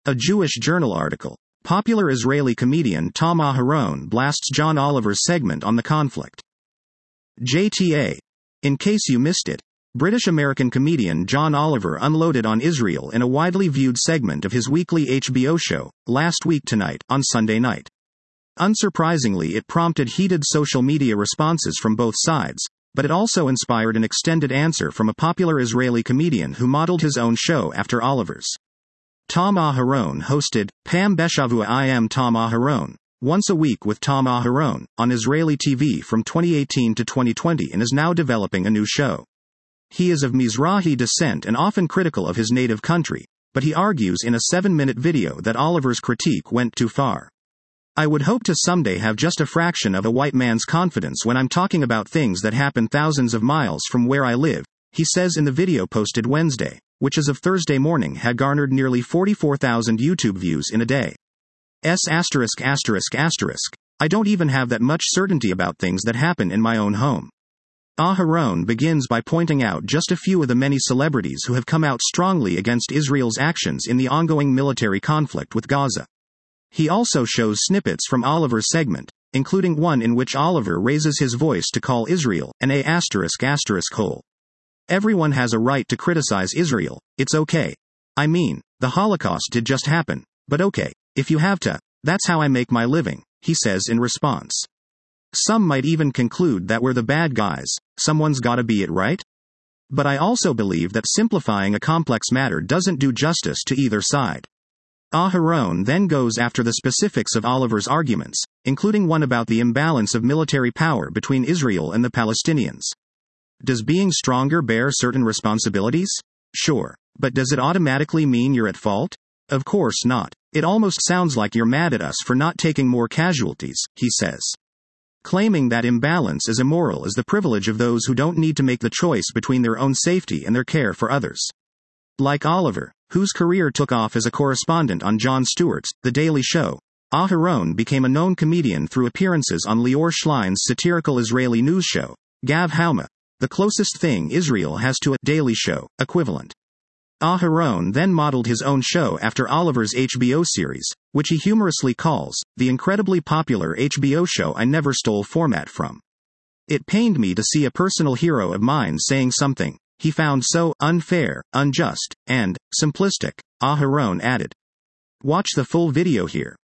A Jewish Journal article. Popular Israeli comedian Tom Aharon blasts John Oliver's segment on the conflict. JTA. In case you missed it, British-American comedian John Oliver unloaded on Israel in a widely viewed segment of his weekly HBO show, Last Week Tonight, on Sunday night. Unsurprisingly, it prompted heated social media responses from both sides, but it also inspired an extended answer from a popular Israeli comedian who modeled his own show after Oliver's. Tom Aharon hosted Pam Beshavua I Am Tom Aharon, Once a Week with Tom Aharon, on Israeli TV from 2018 to 2020 and is now developing a new show. He is of Mizrahi descent and often critical of his native country, but he argues in a 7-minute video that Oliver's critique went too far. I would hope to someday have just a fraction of a white man's confidence when I'm talking about things that happen thousands of miles from where I live, he says in the video posted Wednesday, which as of Thursday morning had garnered nearly 44,000 YouTube views in a day. I don't even have that much certainty about things that happen in my own home. Aharon begins by pointing out just a few of the many celebrities who have come out strongly against Israel's actions in the ongoing military conflict with Gaza. He also shows snippets from Oliver's segment, including one in which Oliver raises his voice to call Israel an hole. Everyone has a right to criticize Israel, it's okay. I mean, the Holocaust did just happen, but okay, if you have to, that's how I make my living, he says in response. Some might even conclude that we're the bad guys, someone's gotta be it, right? But I also believe that simplifying a complex matter doesn't do justice to either side. Aharon then goes after the specifics of Oliver's arguments, including one about the imbalance of military power between Israel and the Palestinians. Does being stronger bear certain responsibilities? Sure. But does it automatically mean you're at fault? Of course not. It almost sounds like you're mad at us for not taking more casualties, he says. Claiming that imbalance is immoral is the privilege of those who don't need to make the choice between their own safety and their care for others. Like Oliver, whose career took off as a correspondent on Jon Stewart's The Daily Show, Aharon became a known comedian through appearances on Lior Schlein's satirical Israeli news show, Gav Hauma, the closest thing Israel has to a Daily Show equivalent. Aharon then modeled his own show after Oliver's HBO series, which he humorously calls the incredibly popular HBO show I never stole format from. It pained me to see a personal hero of mine saying something he found so unfair, unjust, and simplistic, Aharon added. Watch the full video here.